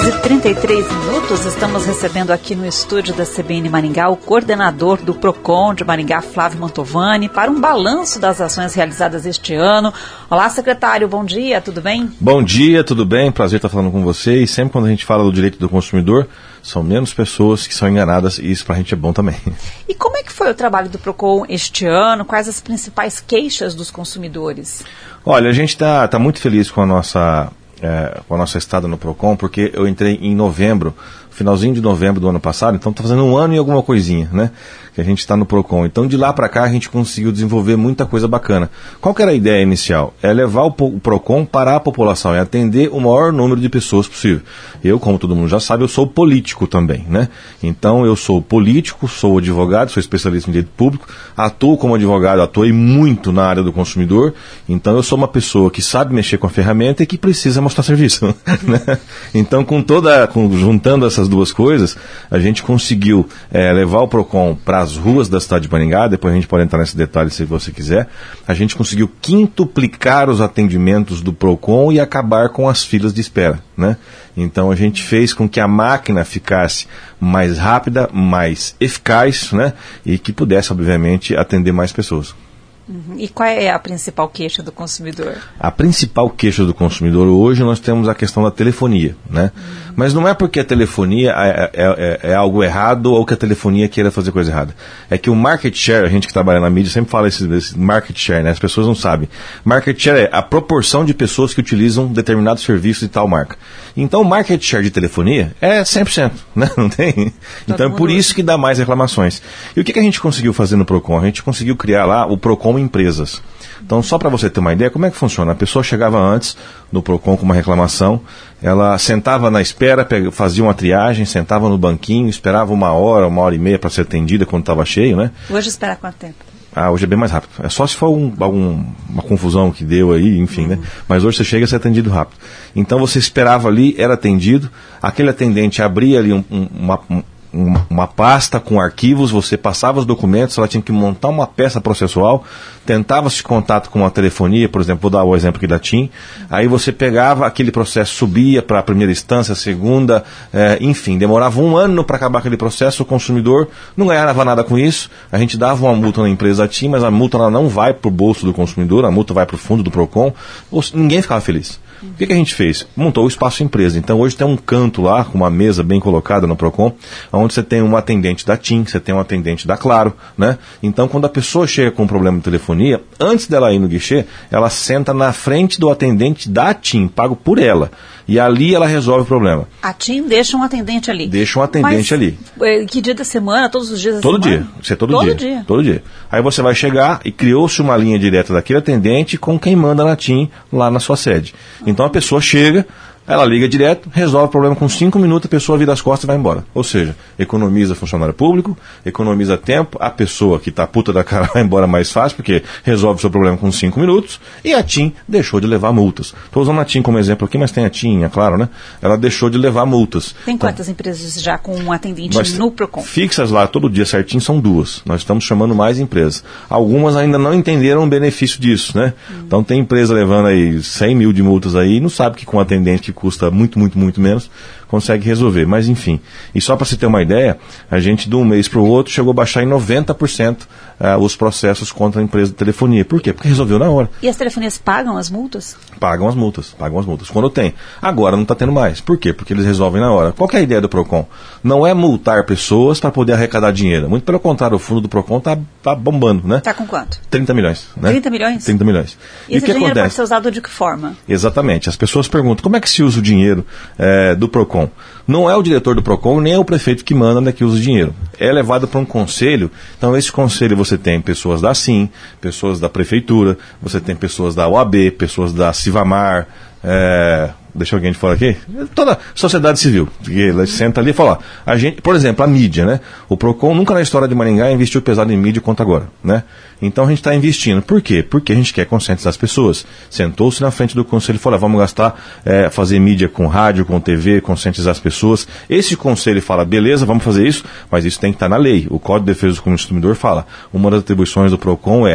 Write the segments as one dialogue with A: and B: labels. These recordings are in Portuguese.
A: 6h33, estamos recebendo aqui no estúdio da CBN Maringá o coordenador do PROCON de Maringá, Flávio Mantovani, para um balanço das ações realizadas este ano. Olá, secretário, bom dia, tudo bem?
B: Bom dia, tudo bem? Prazer estar falando com vocês. Sempre quando a gente fala do direito do consumidor, são menos pessoas que são enganadas e isso pra gente é bom também.
A: E como é que foi o trabalho do PROCON este ano? Quais as principais queixas dos consumidores?
B: Olha, a gente está muito feliz com a nossa estada no PROCON, porque eu entrei em novembro, finalzinho de novembro do ano passado, então está fazendo um ano e alguma coisinha, né? Que a gente está no PROCON. Então de lá para cá a gente conseguiu desenvolver muita coisa bacana. Qual que era a ideia inicial? É levar o PROCON para a população, é atender o maior número de pessoas possível. Eu, como todo mundo já sabe, eu sou político também, né? Então eu sou político, sou advogado, sou especialista em direito público, atuo como advogado, atuei muito na área do consumidor, então eu sou uma pessoa que sabe mexer com a ferramenta e que precisa mostrar serviço, né? Então juntando essas duas coisas, a gente conseguiu levar o PROCON para as ruas da cidade de Maringá, depois a gente pode entrar nesse detalhe se você quiser. A gente conseguiu quintuplicar os atendimentos do PROCON e acabar com as filas de espera, né? Então a gente fez com que a máquina ficasse mais rápida, mais eficaz, né? E que pudesse, obviamente, atender mais pessoas.
A: E qual é a principal queixa do consumidor? A
B: principal queixa do consumidor hoje nós temos a questão da telefonia, né? Mas não é porque a telefonia é algo errado ou que a telefonia queira fazer coisa errada. É que o market share, a gente que trabalha na mídia sempre fala esse market share, né? As pessoas não sabem. Market share é a proporção de pessoas que utilizam determinado serviço de tal marca. Então o market share de telefonia é 100%, né? Não tem? Então é por isso que dá mais reclamações. E o que a gente conseguiu fazer no PROCON? A gente conseguiu criar lá o PROCON Empresas. Então, só para você ter uma ideia, como é que funciona? A pessoa chegava antes no PROCON com uma reclamação, ela sentava na espera, fazia uma triagem, sentava no banquinho, esperava uma hora e meia para ser atendida quando estava cheio, né?
A: Hoje espera quanto tempo?
B: Hoje é bem mais rápido. É só se for uma confusão que deu aí, enfim, né? Mas hoje você chega a ser atendido rápido. Então você esperava ali, era atendido, aquele atendente abria ali uma pasta com arquivos, você passava os documentos, ela tinha que montar uma peça processual, tentava-se contato com a telefonia, por exemplo, vou dar o exemplo aqui da TIM, aí você pegava aquele processo, subia para a primeira instância, a segunda, enfim, demorava um ano para acabar aquele processo, o consumidor não ganhava nada com isso, a gente dava uma multa na empresa da TIM, mas a multa ela não vai para o bolso do consumidor, a multa vai para o fundo do PROCON, ninguém ficava feliz. O que a gente fez? Montou o espaço empresa. Então hoje tem um canto lá, com uma mesa bem colocada no PROCON, onde você tem um atendente da TIM, você tem um atendente da Claro, né? Então quando a pessoa chega com um problema de telefonia, antes dela ir no guichê, ela senta na frente do atendente da TIM, pago por ela. E ali ela resolve o problema.
A: A TIM deixa um atendente ali?
B: Deixa um atendente ali.
A: Que dia da semana? Todos os dias da
B: semana?
A: Todo dia.
B: Isso é todo dia. Todo dia. Aí você vai chegar e criou-se uma linha direta daquele atendente com quem manda na TIM lá na sua sede. Então a pessoa chega, ela liga direto, resolve o problema com 5 minutos, a pessoa vira as costas e vai embora. Ou seja, economiza funcionário público, economiza tempo, a pessoa que está puta da cara vai embora mais fácil, porque resolve o seu problema com 5 minutos, e a TIM deixou de levar multas. Estou usando a TIM como exemplo aqui, mas tem a TIM, é claro, né? Ela deixou de levar multas.
A: Tem quantas empresas já com um atendente no PROCON?
B: Fixas lá, todo dia certinho, são 2. Nós estamos chamando mais empresas. Algumas ainda não entenderam o benefício disso, né? Então tem empresa levando aí 100 mil de multas aí, e não sabe que com um atendente que custa muito menos, consegue resolver. Mas enfim, e só para você ter uma ideia, a gente de um mês para o outro chegou a baixar em 90% os processos contra a empresa de telefonia. Por quê? Porque resolveu na hora.
A: E as telefonias pagam as multas?
B: Pagam as multas. Quando tem. Agora não está tendo mais. Por quê? Porque eles resolvem na hora. Qual que é a ideia do PROCON? Não é multar pessoas para poder arrecadar dinheiro. Muito pelo contrário, o fundo do PROCON está bombando, né?
A: Está com quanto?
B: 30 milhões. Né?
A: 30 milhões?
B: 30 milhões.
A: E esse dinheiro pode ser usado de que forma?
B: Exatamente. As pessoas perguntam, como é que se usa o dinheiro do PROCON? Não é o diretor do PROCON, nem é o prefeito que manda, né, que usa o dinheiro. É levado para um conselho. Então, esse conselho você tem pessoas da SIM, pessoas da prefeitura, você tem pessoas da OAB, pessoas da Civamar, deixa alguém de fora aqui, toda a sociedade civil, ela senta ali e fala, ó, a gente, por exemplo, a mídia, né? O PROCON nunca na história de Maringá investiu pesado em mídia quanto agora, né? Então a gente está investindo. Por quê? Porque a gente quer conscientizar as pessoas. Sentou-se na frente do conselho e falou, vamos gastar, fazer mídia com rádio, com TV, conscientizar as pessoas. Esse conselho fala, beleza, vamos fazer isso, mas isso tem que estar na lei. O Código de Defesa do Consumidor fala, uma das atribuições do PROCON é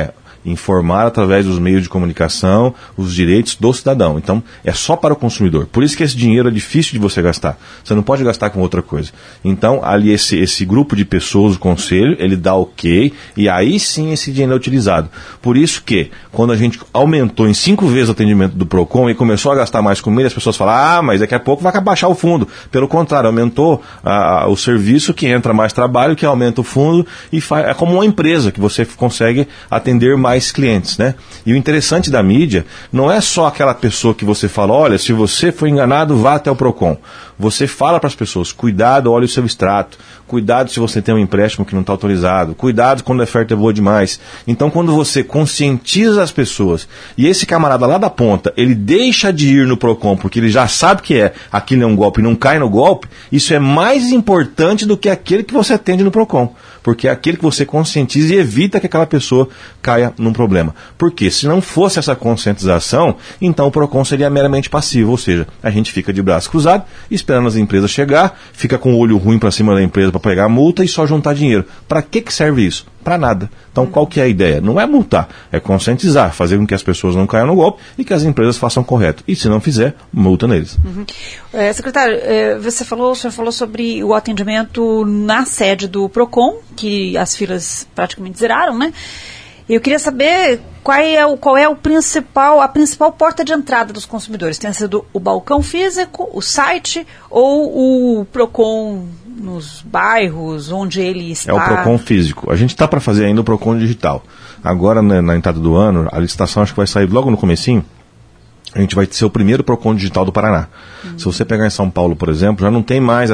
B: informar através dos meios de comunicação os direitos do cidadão. Então, é só para o consumidor. Por isso que esse dinheiro é difícil de você gastar. Você não pode gastar com outra coisa. Então, ali esse grupo de pessoas, o conselho, ele dá ok, e aí sim esse dinheiro é utilizado. Por isso que, quando a gente aumentou em 5 vezes o atendimento do PROCON e começou a gastar mais com ele, as pessoas falam, mas daqui a pouco vai baixar o fundo. Pelo contrário, aumentou o serviço, que entra mais trabalho, que aumenta o fundo, e é como uma empresa que você consegue atender mais clientes, né? E o interessante da mídia não é só aquela pessoa que você fala, olha, se você foi enganado, vá até o PROCON. Você fala para as pessoas, cuidado, olha o seu extrato, cuidado se você tem um empréstimo que não está autorizado, cuidado quando a oferta é boa demais. Então, quando você conscientiza as pessoas, e esse camarada lá da ponta, ele deixa de ir no PROCON, porque ele já sabe que aquilo é um golpe e não cai no golpe, isso é mais importante do que aquele que você atende no PROCON. Porque é aquele que você conscientiza e evita que aquela pessoa caia num problema. Porque se não fosse essa conscientização, então o PROCON seria meramente passivo, ou seja, a gente fica de braço cruzado, esperando as empresas chegar, fica com o olho ruim para cima da empresa para pegar a multa e só juntar dinheiro. Para que serve isso? Para nada. Então, qual que é a ideia? Não é multar, é conscientizar, fazer com que as pessoas não caiam no golpe e que as empresas façam correto. E se não fizer, multa neles.
A: Secretário, o senhor falou sobre o atendimento na sede do PROCON, que as filas praticamente zeraram, né? Eu queria saber qual é a principal porta de entrada dos consumidores. Tem sido o balcão físico, o site ou o PROCON nos bairros onde ele está?
B: É o PROCON físico. A gente está para fazer ainda o PROCON digital. Agora, na entrada do ano, a licitação acho que vai sair logo no comecinho. A gente vai ser o primeiro PROCON digital do Paraná. Se você pegar em São Paulo, por exemplo, já não tem mais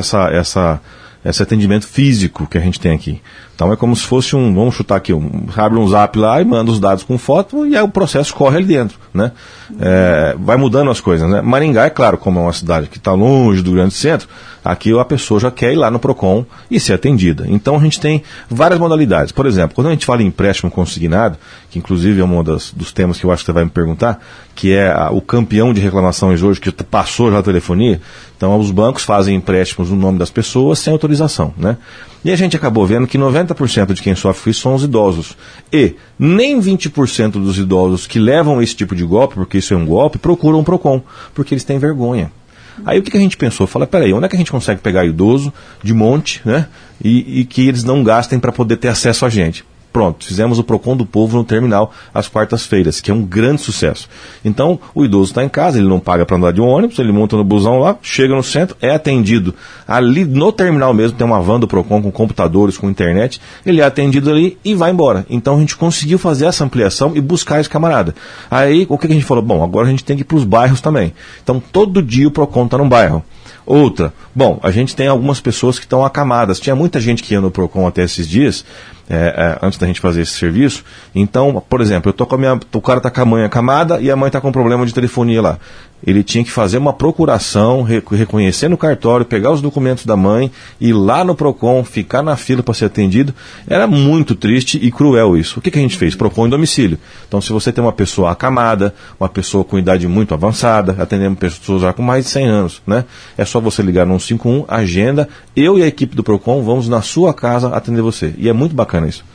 B: esse atendimento físico que a gente tem aqui. Então é como se fosse vamos chutar aqui, abre um zap lá e manda os dados com foto e aí o processo corre ali dentro, né? Vai mudando as coisas, né? Maringá, é claro, como é uma cidade que está longe do grande centro, aqui a pessoa já quer ir lá no PROCON e ser atendida. Então a gente tem várias modalidades. Por exemplo, quando a gente fala em empréstimo consignado, que inclusive é um dos temas que eu acho que você vai me perguntar, que é o campeão de reclamações hoje, que passou já a telefonia, então os bancos fazem empréstimos no nome das pessoas sem autorização, né? E a gente acabou vendo que 90% de quem sofre isso são os idosos. E nem 20% dos idosos que levam esse tipo de golpe, porque isso é um golpe, procuram o PROCON, porque eles têm vergonha. Aí o que a gente pensou? Fala, peraí, onde é que a gente consegue pegar idoso de monte, né? E que eles não gastem para poder ter acesso a gente? Pronto, fizemos o PROCON do Povo no terminal às quartas-feiras, que é um grande sucesso. Então, o idoso está em casa, ele não paga para andar de ônibus, ele monta no busão lá, chega no centro, é atendido. Ali no terminal mesmo tem uma van do PROCON com computadores, com internet, ele é atendido ali e vai embora. Então a gente conseguiu fazer essa ampliação e buscar esse camarada. Aí, o que a gente falou? Bom, agora a gente tem que ir para os bairros também. Então, todo dia o PROCON está num bairro. Outra, bom, a gente tem algumas pessoas que estão acamadas. Tinha muita gente que ia no PROCON até esses dias, antes da gente fazer esse serviço. Então, por exemplo, o cara está com a mãe acamada e a mãe está com problema de telefonia lá. Ele tinha que fazer uma procuração, reconhecer no cartório, pegar os documentos da mãe, ir lá no PROCON, ficar na fila para ser atendido. Era muito triste e cruel isso. O que a gente fez? PROCON em domicílio. Então, se você tem uma pessoa acamada, uma pessoa com idade muito avançada, atendendo pessoas já com mais de 100 anos, né? É só você ligar no 151, agenda, eu e a equipe do PROCON vamos na sua casa atender você. E é muito bacana isso.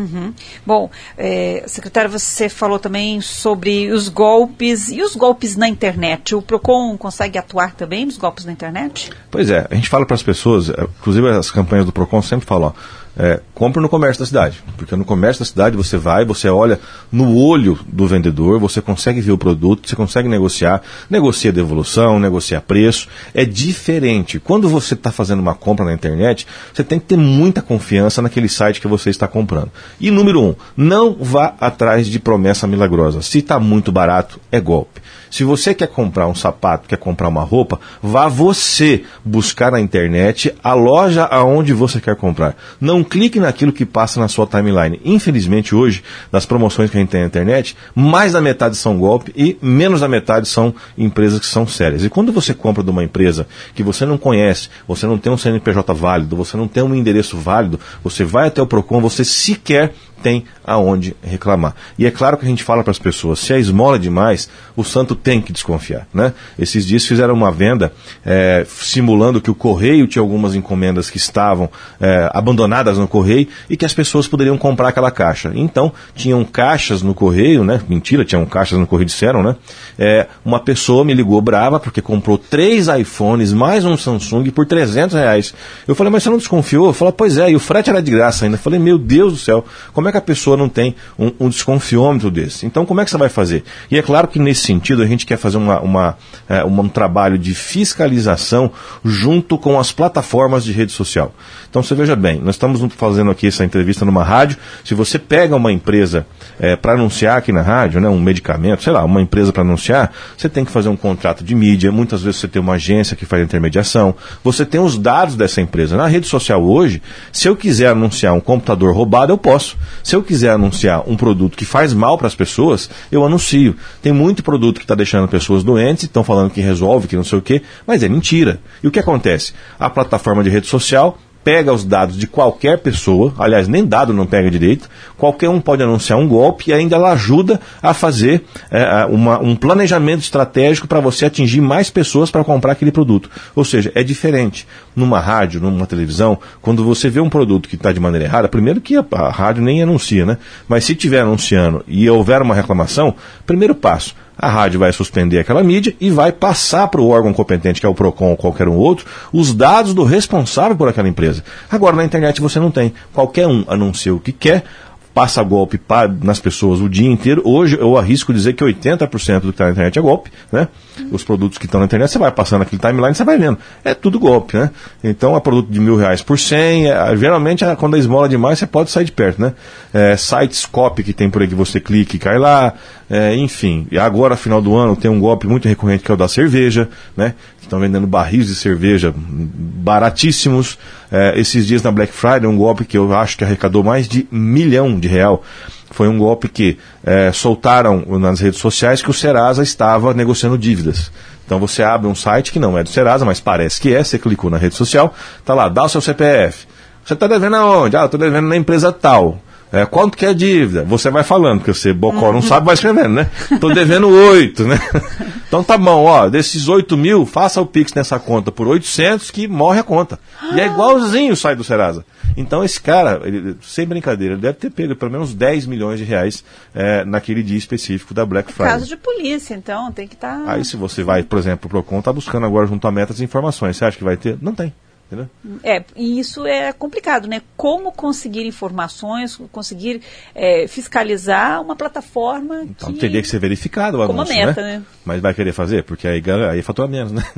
A: Bom, secretário, você falou também sobre os golpes e os golpes na internet. O PROCON consegue atuar também nos golpes na internet?
B: Pois é, a gente fala para as pessoas, inclusive as campanhas do PROCON sempre falam, compre no comércio da cidade, porque no comércio da cidade você olha no olho do vendedor, você consegue ver o produto, você consegue negocia devolução, negocia preço, é diferente. Quando você está fazendo uma compra na internet, você tem que ter muita confiança naquele site que você está comprando. E número 1, não vá atrás de promessa milagrosa. Se está muito barato, é golpe. Se você quer comprar um sapato, quer comprar uma roupa, vá você buscar na internet a loja aonde você quer comprar. Não clique naquilo que passa na sua timeline. Infelizmente hoje, das promoções que a gente tem na internet, mais da metade são golpe e menos da metade são empresas que são sérias. E quando você compra de uma empresa que você não conhece, você não tem um CNPJ válido, você não tem um endereço válido, você vai até o PROCON, você sequer tem aonde reclamar. E é claro que a gente fala para as pessoas, se a esmola é demais, o santo tem que desconfiar, né? Esses dias fizeram uma venda simulando que o correio tinha algumas encomendas que estavam abandonadas no correio e que as pessoas poderiam comprar aquela caixa. Então, tinham caixas no correio, né? Mentira, tinham caixas no correio, disseram, né? Uma pessoa me ligou brava porque comprou 3 iPhones mais um Samsung por R$300. Eu falei, mas você não desconfiou? Eu falei, pois é, e o frete era de graça ainda. Eu falei, meu Deus do céu, como é que a pessoa não tem um desconfiômetro desse? Então, como é que você vai fazer? E é claro que nesse sentido a gente quer fazer um trabalho de fiscalização junto com as plataformas de rede social. Então, você veja bem, nós estamos fazendo aqui essa entrevista numa rádio. Se você pega uma empresa para anunciar aqui na rádio, né, um medicamento, sei lá, uma empresa para anunciar, você tem que fazer um contrato de mídia, muitas vezes você tem uma agência que faz intermediação, você tem os dados dessa empresa. Na rede social hoje, se eu quiser anunciar um computador roubado, eu posso. Se eu quiser anunciar um produto que faz mal para as pessoas, eu anuncio. Tem muito produto que está deixando pessoas doentes, estão falando que resolve, que não sei o quê, mas é mentira. E o que acontece? A plataforma de rede social pega os dados de qualquer pessoa, aliás, nem dado não pega direito, qualquer um pode anunciar um golpe e ainda ela ajuda a fazer um planejamento estratégico para você atingir mais pessoas para comprar aquele produto. Ou seja, é diferente. Numa rádio, numa televisão, quando você vê um produto que está de maneira errada, primeiro que a rádio nem anuncia, né? Mas se estiver anunciando e houver uma reclamação, primeiro passo, a rádio vai suspender aquela mídia e vai passar para o órgão competente, que é o PROCON ou qualquer um outro, os dados do responsável por aquela empresa. Agora, na internet você não tem. Qualquer um anuncia o que quer, passa golpe nas pessoas o dia inteiro. Hoje eu arrisco dizer que 80% do que está na internet é golpe, né? Os produtos que estão na internet, você vai passando aquele timeline, você vai vendo. É tudo golpe, né? Então, é produto de R$1.000 por 100, geralmente quando a esmola é demais, você pode sair de perto, né? Sites copy que tem por aí que você clica e cai lá, enfim. E agora, final do ano, tem um golpe muito recorrente que é o da cerveja, né? Estão vendendo barris de cerveja baratíssimos. Esses dias na Black Friday, um golpe que eu acho que arrecadou mais de R$1 milhão. Foi um golpe que soltaram nas redes sociais que o Serasa estava negociando dívidas. Então você abre um site que não é do Serasa, mas parece que você clicou na rede social, está lá, dá o seu CPF. Você está devendo aonde? Eu estou devendo na empresa tal. Quanto que é a dívida? Você vai falando, porque você bocó não sabe, vai escrevendo, né? Estou devendo 8, né? Então tá bom, desses 8 mil, faça o Pix nessa conta por 800 que morre a conta. E é igualzinho o site do Serasa. Então esse cara, sem brincadeira, ele deve ter pego pelo menos R$10 milhões naquele dia específico da Black Friday.
A: Caso de polícia, então, tem que estar...
B: Aí se você vai, por exemplo, o PROCON está buscando agora junto à meta as informações. Você acha que vai ter? Não tem. Entendeu?
A: E isso é complicado, né? Como conseguir informações, conseguir fiscalizar uma plataforma
B: então, teria que ser verificado o anúncio,
A: como meta, né?
B: Mas vai querer fazer? Porque aí fatura menos, né?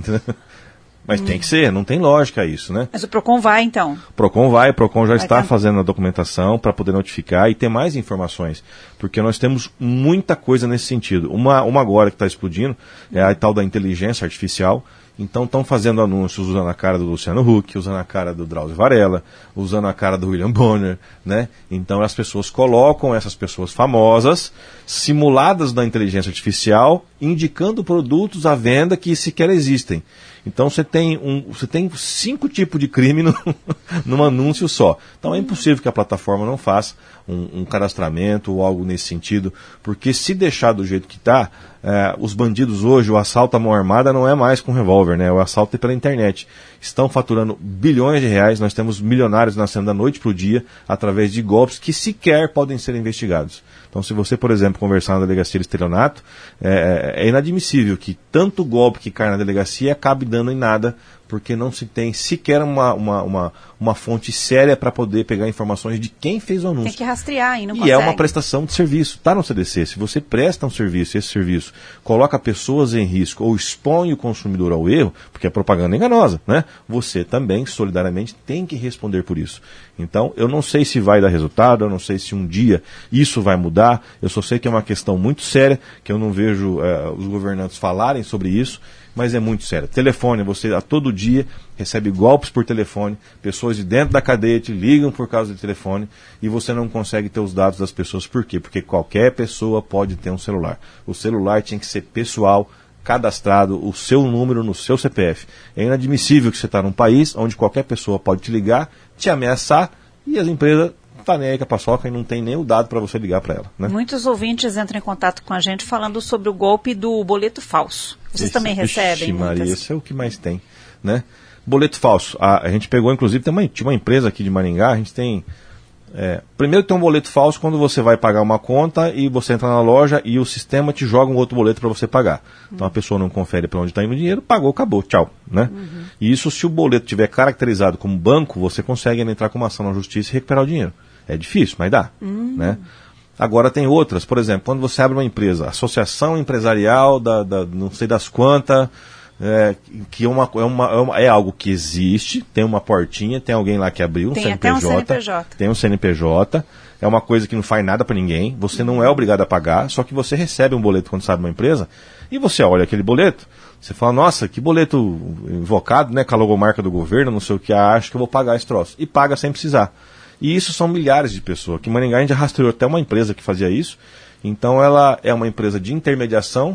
B: Mas tem que ser, não tem lógica isso, né?
A: Mas o PROCON vai, então?
B: O PROCON já está fazendo a documentação para poder notificar e ter mais informações, porque nós temos muita coisa nesse sentido. Uma agora que está explodindo é a tal da inteligência artificial. Então estão fazendo anúncios usando a cara do Luciano Huck, usando a cara do Drauzio Varela, usando a cara do William Bonner, né? Então as pessoas colocam essas pessoas famosas, simuladas da inteligência artificial, indicando produtos à venda que sequer existem. Então você tem 5 tipos de crime num anúncio só. Então é impossível que a plataforma não faça um cadastramento ou algo nesse sentido, porque se deixar do jeito que está, os bandidos hoje, o assalto à mão armada não é mais com revólver, né? O assalto é pela internet. Estão faturando bilhões de reais, nós temos milionários nascendo da noite para o dia através de golpes que sequer podem ser investigados. Então, se você, por exemplo, conversar na delegacia de estelionato, é inadmissível que tanto golpe que cai na delegacia acabe dando em nada, porque não se tem sequer uma fonte séria para poder pegar informações de quem fez o anúncio.
A: Tem que rastrear e não
B: consegue.
A: E
B: é uma prestação de serviço. Está no CDC. Se você presta um serviço, esse serviço coloca pessoas em risco ou expõe o consumidor ao erro, porque é propaganda enganosa, né? Você também, solidariamente, tem que responder por isso. Então, eu não sei se vai dar resultado, eu não sei se um dia isso vai mudar, eu só sei que é uma questão muito séria, que eu não vejo os governantes falarem sobre isso, mas é muito sério. Telefone, você a todo dia recebe golpes por telefone, pessoas de dentro da cadeia te ligam por causa de telefone e você não consegue ter os dados das pessoas. Por quê? Porque qualquer pessoa pode ter um celular. O celular tinha que ser pessoal, cadastrado, o seu número no seu CPF. É inadmissível que você está num país onde qualquer pessoa pode te ligar, te ameaçar e as empresas está nem aí com a paçoca e não tem nem o dado para você ligar para ela. Né?
A: Muitos ouvintes entram em contato com a gente falando sobre o golpe do boleto falso. Vocês também recebem?
B: Ixi, Maria, esse é o que mais tem. Né? Boleto falso. A gente pegou, inclusive, tinha uma empresa aqui de Maringá, a gente tem... primeiro tem um boleto falso quando você vai pagar uma conta e você entra na loja e o sistema te joga um outro boleto para você pagar. Então a pessoa não confere para onde está indo o dinheiro, pagou, acabou, tchau. Né? E isso, se o boleto tiver caracterizado como banco, você consegue entrar com uma ação na justiça e recuperar o dinheiro. É difícil, mas dá. Né? Agora tem outras, por exemplo, quando você abre uma empresa, associação empresarial da não sei das quantas, que é algo que existe, tem uma portinha, tem alguém lá que abriu,
A: tem até um CNPJ.
B: Tem um CNPJ, é uma coisa que não faz nada para ninguém, você não é obrigado a pagar, só que você recebe um boleto quando você abre uma empresa, e você olha aquele boleto, você fala, nossa, que boleto invocado, né, com a logomarca do governo, não sei o que, acho que eu vou pagar esse troço. E paga sem precisar. E isso são milhares de pessoas. Aqui em Maringá a gente já rastreou até uma empresa que fazia isso, então ela é uma empresa de intermediação.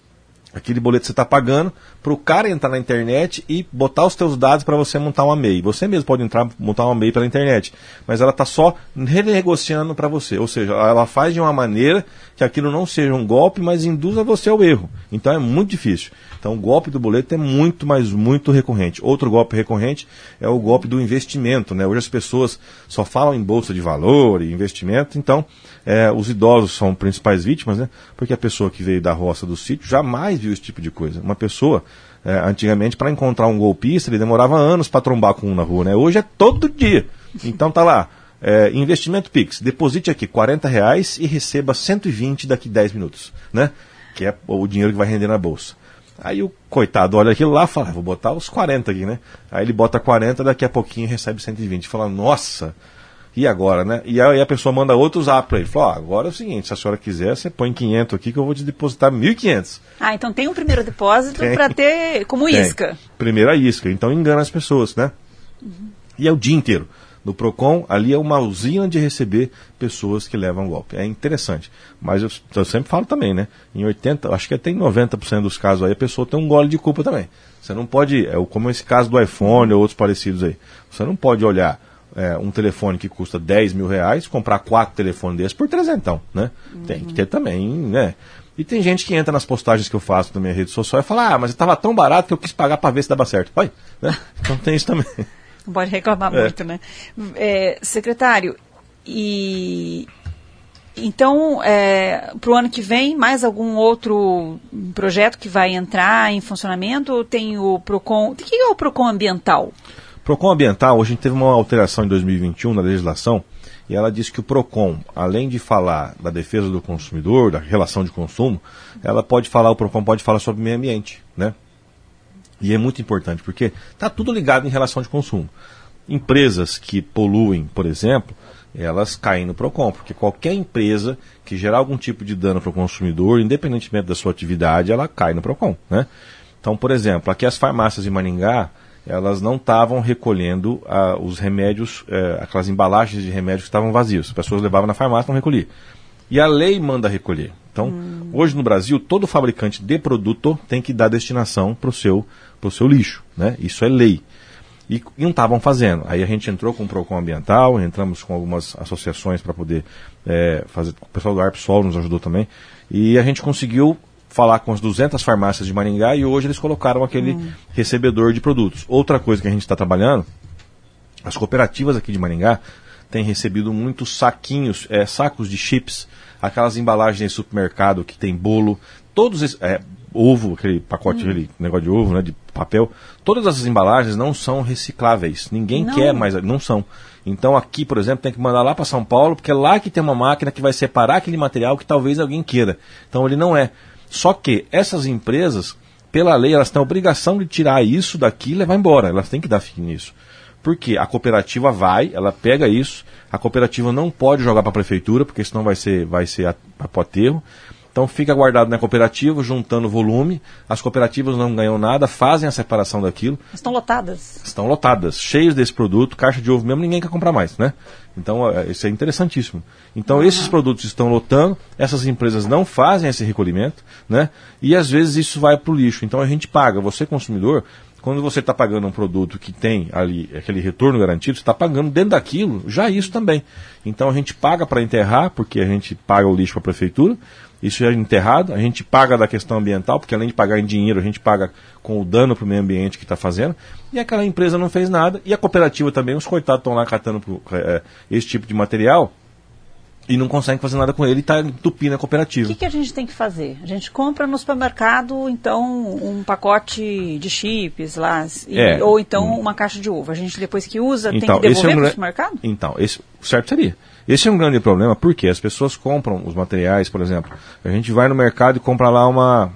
B: Aquele boleto você está pagando para o cara entrar na internet e botar os teus dados para você montar uma MEI. Você mesmo pode montar uma MEI pela internet, mas ela está só renegociando para você. Ou seja, ela faz de uma maneira que aquilo não seja um golpe, mas induza você ao erro. Então é muito difícil. Então o golpe do boleto é muito, mas muito recorrente. Outro golpe recorrente é o golpe do investimento. Né? Hoje as pessoas só falam em bolsa de valor e investimento, então os idosos são as principais vítimas, né? Porque a pessoa que veio da roça do sítio jamais viu esse tipo de coisa. Uma pessoa, antigamente, para encontrar um golpista, ele demorava anos para trombar com um na rua. Né? Hoje é todo dia. Então tá lá, investimento Pix, deposite aqui R$40 e receba 120 daqui 10 minutos. Né? Que é o dinheiro que vai render na bolsa. Aí o coitado olha aquilo lá e fala, vou botar os 40 aqui, né? Aí ele bota 40, daqui a pouquinho recebe 120. Fala, nossa, e agora, né? E aí a pessoa manda outro zap para ele. Fala, agora é o seguinte, se a senhora quiser, você põe 500 aqui que eu vou te depositar 1.500.
A: Então tem um primeiro depósito para ter como isca.
B: Primeira isca, então engana as pessoas, né? E é o dia inteiro. No PROCON, ali é uma usina de receber pessoas que levam golpe. É interessante. Mas eu sempre falo também, né? Em 80%, acho que até em 90% dos casos aí, a pessoa tem um gole de culpa também. Você não pode, como esse caso do iPhone ou outros parecidos aí, você não pode olhar um telefone que custa R$10 mil, comprar 4 telefones desses por 300, né? Tem que ter também, né? E tem gente que entra nas postagens que eu faço na minha rede social e fala, mas estava tão barato que eu quis pagar para ver se dava certo. Vai, né? Então tem isso também.
A: Não pode reclamar muito, né? Secretário, então, para o ano que vem, mais algum outro projeto que vai entrar em funcionamento? Ou tem o PROCON? O que é o PROCON ambiental?
B: PROCON ambiental, hoje a gente teve uma alteração em 2021 na legislação, e ela diz que o PROCON, além de falar da defesa do consumidor, da relação de consumo, o PROCON pode falar sobre o meio ambiente, né? E é muito importante, porque está tudo ligado em relação de consumo. Empresas que poluem, por exemplo, elas caem no PROCON, porque qualquer empresa que gerar algum tipo de dano para o consumidor, independentemente da sua atividade, ela cai no PROCON, né? Então, por exemplo, aqui as farmácias de Maringá, elas não estavam recolhendo os remédios, aquelas embalagens de remédios que estavam vazios. As pessoas levavam na farmácia e não recolhiam. E a lei manda recolher. Então, hoje no Brasil, todo fabricante de produto tem que dar destinação para o seu lixo, né? Isso é lei. E não estavam fazendo. Aí a gente entrou com o PROCON ambiental, entramos com algumas associações para poder fazer. O pessoal do ARPSOL nos ajudou também. E a gente conseguiu falar com as 200 farmácias de Maringá e hoje eles colocaram aquele recebedor de produtos. Outra coisa que a gente está trabalhando, as cooperativas aqui de Maringá têm recebido muitos saquinhos, sacos de chips, aquelas embalagens de supermercado que tem bolo, todos esses, ovo, aquele pacote, aquele negócio de ovo, né, de papel, todas essas embalagens não são recicláveis. Ninguém quer mais, não são. Então aqui, por exemplo, tem que mandar lá para São Paulo, porque é lá que tem uma máquina que vai separar aquele material que talvez alguém queira. Então ele não é. Só que essas empresas, pela lei, elas têm a obrigação de tirar isso daqui e levar embora. Elas têm que dar fim nisso. Porque a cooperativa ela pega isso, a cooperativa não pode jogar para a prefeitura, porque senão vai ser para aterro. Então fica guardado na cooperativa, juntando volume, as cooperativas não ganham nada, fazem a separação daquilo.
A: Estão lotadas.
B: Estão lotadas, cheias desse produto, caixa de ovo mesmo, ninguém quer comprar mais, né? Então isso é interessantíssimo. Então esses produtos estão lotando, essas empresas não fazem esse recolhimento, né? E às vezes isso vai para o lixo. Então a gente paga, você consumidor, Quando você está pagando um produto que tem ali aquele retorno garantido, você está pagando dentro daquilo já isso também. Então a gente paga para enterrar, porque a gente paga o lixo para a prefeitura, isso já é enterrado, a gente paga da questão ambiental, porque além de pagar em dinheiro, a gente paga com o dano para o meio ambiente que está fazendo, e aquela empresa não fez nada, e a cooperativa também, os coitados estão lá catando esse tipo de material, e não conseguem fazer nada com ele e está entupindo a cooperativa.
A: O que a gente tem que fazer? A gente compra no supermercado, então, um pacote de chips lá, ou então uma caixa de uva. A gente, depois que usa, tem que devolver para o supermercado?
B: Então, certo seria. Esse é um grande problema, porque as pessoas compram os materiais, por exemplo, a gente vai no mercado e compra lá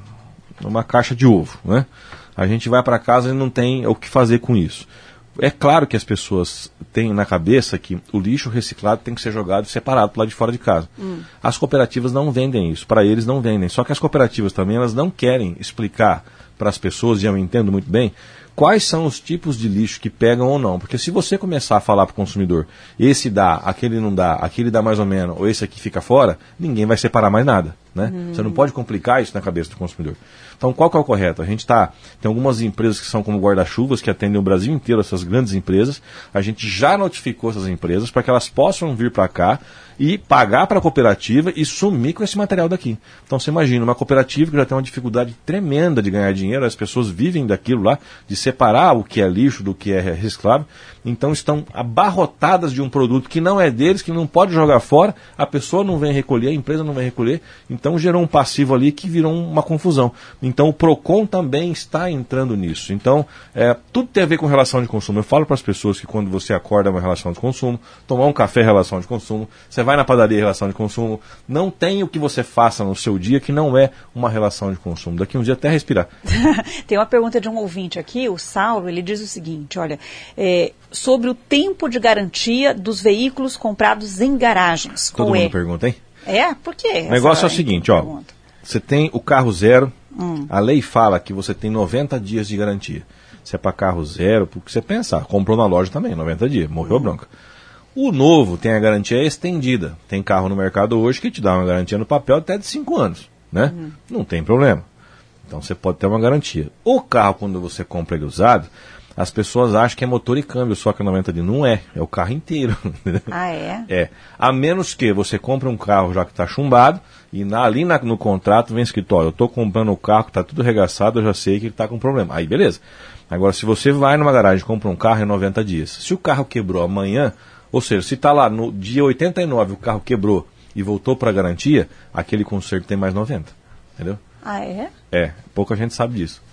B: uma caixa de ovo, né? A gente vai para casa e não tem o que fazer com isso. É claro que as pessoas têm na cabeça que o lixo reciclado tem que ser jogado separado lá de fora de casa. As cooperativas não vendem isso, para eles não vendem. Só que as cooperativas também, elas não querem explicar para as pessoas, e eu entendo muito bem, quais são os tipos de lixo que pegam ou não. Porque se você começar a falar para o consumidor, esse dá, aquele não dá, aquele dá mais ou menos, ou esse aqui fica fora, ninguém vai separar mais nada. Né? Você não pode complicar isso na cabeça do consumidor. Então, qual que é o correto? A gente tem algumas empresas que são como guarda-chuvas, que atendem o Brasil inteiro, essas grandes empresas. A gente já notificou essas empresas para que elas possam vir para cá e pagar para a cooperativa e sumir com esse material daqui. Então, você imagina, uma cooperativa que já tem uma dificuldade tremenda de ganhar dinheiro, as pessoas vivem daquilo lá, de separar o que é lixo do que é reciclável, então estão abarrotadas de um produto que não é deles, que não pode jogar fora, a pessoa não vem recolher, a empresa não vem recolher, então gerou um passivo ali que virou uma confusão. Então o PROCON também está entrando nisso. Então, tudo tem a ver com relação de consumo. Eu falo para as pessoas que quando você acorda é uma relação de consumo, tomar um café é relação de consumo, você vai na padaria é relação de consumo, não tem o que você faça no seu dia que não é uma relação de consumo. Daqui um dia até respirar.
A: Tem uma pergunta de um ouvinte aqui, o Saulo, ele diz o seguinte, olha, sobre o tempo de garantia dos veículos comprados em garagens.
B: Todo mundo pergunta, hein?
A: Por quê?
B: O negócio é o seguinte, ó, você tem o carro zero, a lei fala que você tem 90 dias de garantia. Se é para carro zero, porque você pensar, comprou na loja também, 90 dias, morreu a bronca. O novo tem a garantia estendida. Tem carro no mercado hoje que te dá uma garantia no papel até de 5 anos, né? Não tem problema. Então você pode ter uma garantia. O carro, quando você compra ele usado, as pessoas acham que é motor e câmbio, só que 90 dias não é o carro inteiro.
A: Ah, é?
B: É. A menos que você compre um carro já que está chumbado, e ali no contrato vem escrito, ó, eu estou comprando o carro que está tudo regaçado, eu já sei que ele está com problema. Aí beleza. Agora, se você vai numa garagem e compra um carro, é 90 dias. Se o carro quebrou amanhã, ou seja, se está lá no dia 89 o carro quebrou e voltou para a garantia, aquele conserto tem mais 90. Entendeu?
A: Ah, é?
B: É, pouca gente sabe disso.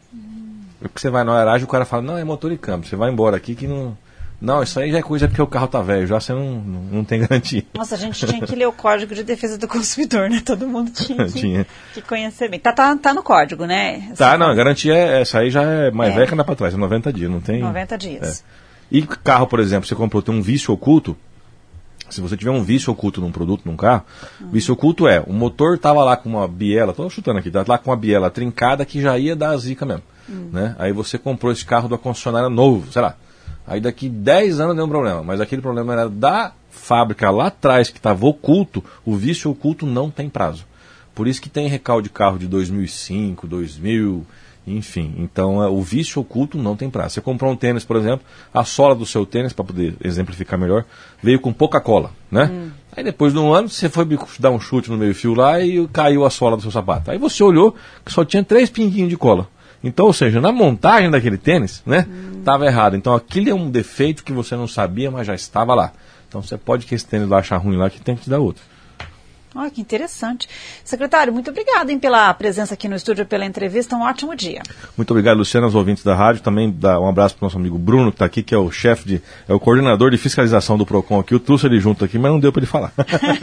B: Porque você vai na garagem e o cara fala, não, é motor e câmbio, você vai embora aqui que não... Não, isso aí já é coisa porque o carro tá velho, já você não tem garantia.
A: Nossa, a gente tinha que ler o Código de Defesa do Consumidor, né? Todo mundo tinha que conhecer bem. Tá no código, né?
B: Não, a garantia essa aí já é mais velha que anda pra trás, é 90 dias, não tem...
A: 90 dias.
B: E carro, por exemplo, você comprou, tem um vício oculto, se você tiver um vício oculto num produto, num carro, vício oculto o motor tava lá com uma biela, tô chutando aqui, tá lá com uma biela trincada que já ia dar a zica mesmo, né? Aí você comprou esse carro da concessionária novo, sei lá, aí daqui 10 anos deu um problema, mas aquele problema era da fábrica lá atrás, que estava oculto, o vício oculto não tem prazo. Por isso que tem recalque de carro de 2005, 2000, enfim. Então o vício oculto não tem prazo. Você comprou um tênis, por exemplo, a sola do seu tênis, para poder exemplificar melhor, veio com pouca cola, né? Aí depois de um ano, você foi dar um chute no meio-fio lá e caiu a sola do seu sapato. Aí você olhou que só tinha 3 pinguinhos de cola. Então, ou seja, na montagem daquele tênis, né, estava errado. Então, aquilo é um defeito que você não sabia, mas já estava lá. Então, você pode que esse tênis lá achar ruim lá, que tem que te dar outro.
A: Olha, que interessante. Secretário, muito obrigado pela presença aqui no estúdio, pela entrevista. Um ótimo dia.
B: Muito obrigado, Luciana, aos ouvintes da rádio. Também dá um abraço para o nosso amigo Bruno, que está aqui, que é o é o coordenador de fiscalização do PROCON aqui. Eu trouxe ele junto aqui, mas não deu para ele falar.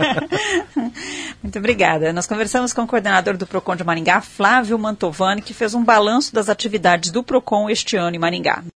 A: Muito obrigada. Nós conversamos com o coordenador do PROCON de Maringá, Flávio Mantovani, que fez um balanço das atividades do PROCON este ano em Maringá.